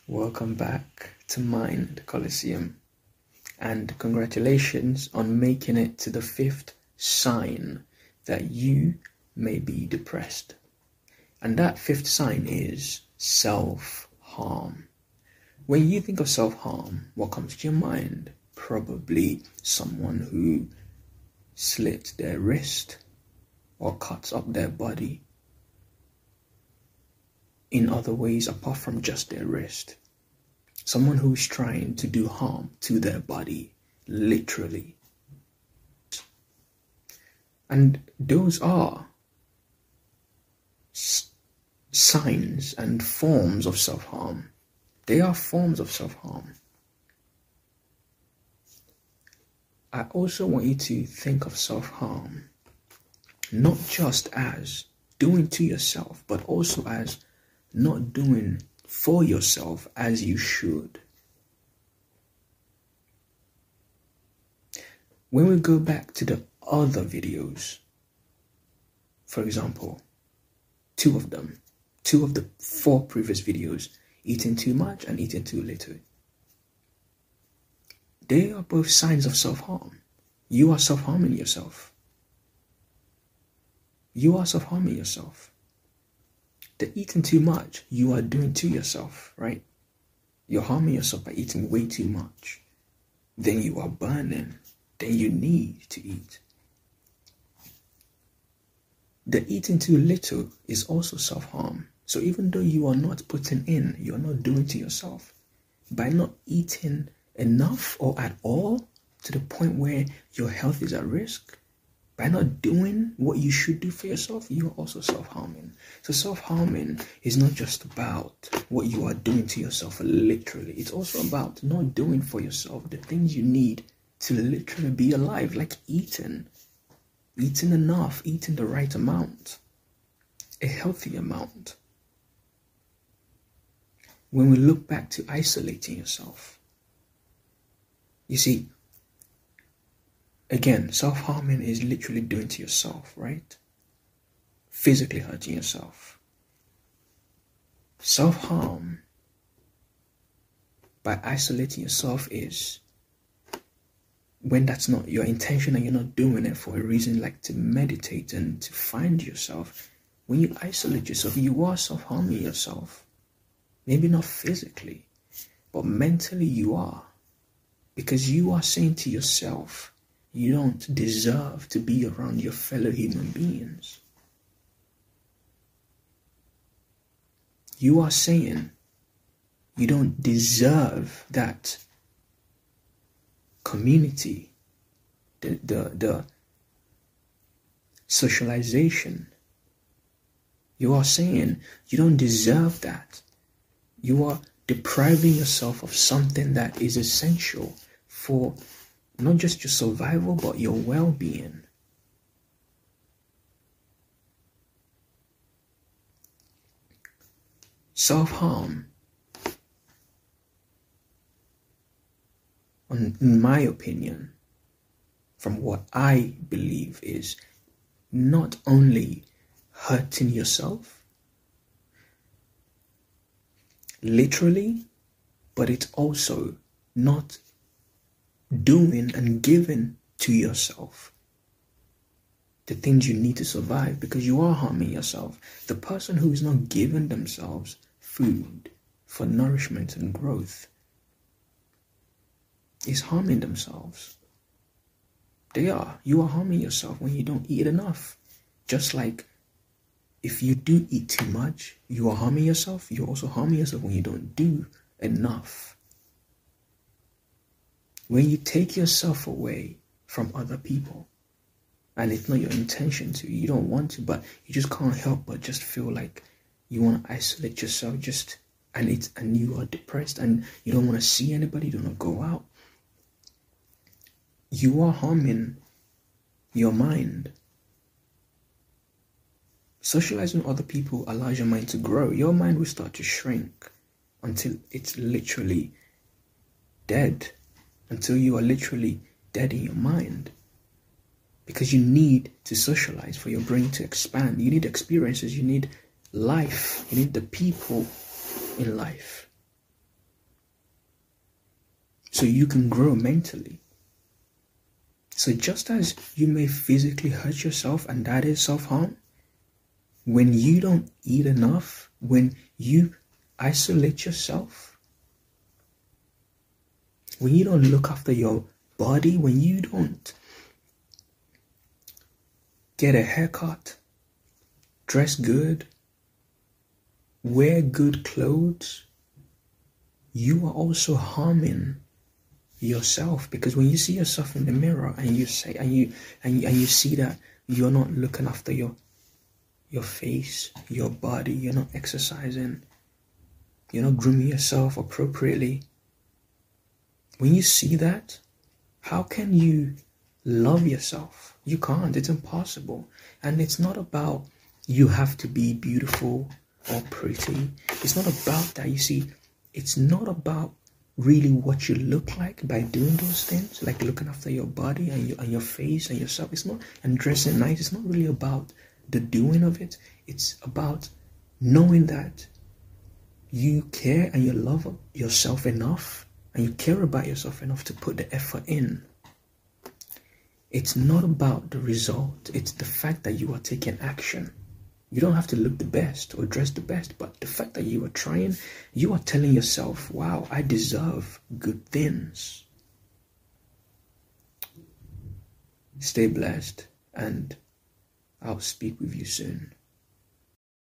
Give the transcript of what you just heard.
Welcome back to Mind Coliseum, and congratulations on making it to the fifth sign that you may be depressed. And that fifth sign is self-harm. When you think of self-harm, what comes to your mind? Probably someone who slits their wrist or cuts up their body in other ways apart from just their wrist. Someone who's trying to do harm to their body, literally. And those are signs and forms of self-harm. They are forms of self-harm. I also want you to think of self-harm not just as doing to yourself, but also as not doing for yourself as you should. When we go back to the other videos, for example, two of the 4 previous videos, eating too much and eating too little, they are both signs of self-harm. You are self-harming yourself. You are self-harming yourself. The eating too much, you are doing to yourself, right? You're harming yourself by eating way too much. Then you are burning. Then you need to eat. The eating too little is also self-harm. So even though you are not putting in, you are not doing to yourself. By not eating enough or at all to the point where your health is at risk, by not doing what you should do for yourself, you are also self-harming. So self-harming is not just about what you are doing to yourself literally. It's also about not doing for yourself the things you need to literally be alive, like eating. Eating enough, eating the right amount, a healthy amount. When we look back to isolating yourself, you see, again, self-harming is literally doing to yourself, right? Physically hurting yourself. Self-harm by isolating yourself is when that's not your intention and you're not doing it for a reason like to meditate and to find yourself. When you isolate yourself, you are self-harming yourself. Maybe not physically, but mentally you are. Because you are saying to yourself, you don't deserve to be around your fellow human beings. You are saying you don't deserve that community, the socialization. You are saying you don't deserve that. You are depriving yourself of something that is essential for not just your survival, but your well-being. Self-harm, in my opinion, from what I believe, is not only hurting yourself, literally, but it's also not doing and giving to yourself the things you need to survive, because you are harming yourself. The person who is not giving themselves food for nourishment and growth is harming themselves. They are. You are harming yourself when you don't eat enough. Just like if you do eat too much, you are harming yourself. You're also harming yourself when you don't do enough. When you take yourself away from other people, and it's not your intention to, you don't want to, but you just can't help but just feel like you want to isolate yourself, and you are depressed and you don't want to see anybody, you don't want to go out. You are harming your mind. Socializing with other people allows your mind to grow. Your mind will start to shrink until it's literally dead. Until you are literally dead in your mind. Because you need to socialize for your brain to expand. You need experiences. You need life. You need the people in life. so you can grow mentally. So just as you may physically hurt yourself, and that is self-harm, when you don't eat enough, when you isolate yourself, when you don't look after your body, when you don't get a haircut, dress good, wear good clothes, you are also harming yourself. Because when you see yourself in the mirror and you say and you see that you're not looking after your face, your body, you're not exercising, you're not grooming yourself appropriately, when you see that, how can you love yourself? You can't. It's impossible. And it's not about you have to be beautiful or pretty. It's not about that. You see, it's not about really what you look like by doing those things, like looking after your body and your face and yourself. It's not, and dressing nice. It's not really about the doing of it. It's about knowing that you care and you love yourself enough and you care about yourself enough to put the effort in. It's not about the result. It's the fact that you are taking action. You don't have to look the best or dress the best, but the fact that you are trying, you are telling yourself, wow, I deserve good things. Stay blessed, and I'll speak with you soon.